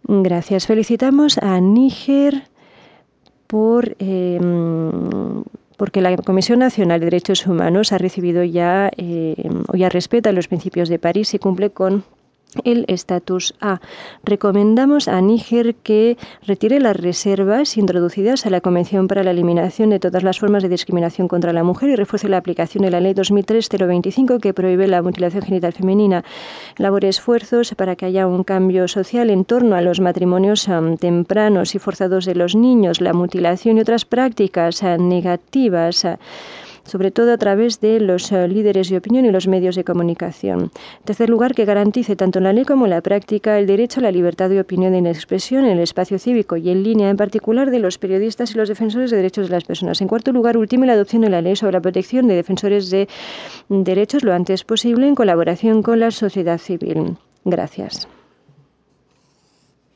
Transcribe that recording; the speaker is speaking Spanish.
Gracias. Felicitamos a Níger porque la Comisión Nacional de Derechos Humanos ha recibido ya, o ya respeta los principios de París y cumple con el estatus A. Recomendamos a Níger que retire las reservas introducidas a la Convención para la Eliminación de todas las formas de discriminación contra la mujer y refuerce la aplicación de la Ley 2003-025 que prohíbe la mutilación genital femenina. Elabore esfuerzos para que haya un cambio social en torno a los matrimonios tempranos y forzados de los niños, la mutilación y otras prácticas negativas, sobre todo a través de los líderes de opinión y los medios de comunicación. En tercer lugar, que garantice tanto en la ley como en la práctica el derecho a la libertad de opinión y de expresión en el espacio cívico y en línea, en particular de los periodistas y los defensores de derechos de las personas. En cuarto lugar, ultime la adopción de la ley sobre la protección de defensores de derechos lo antes posible en colaboración con la sociedad civil. Gracias.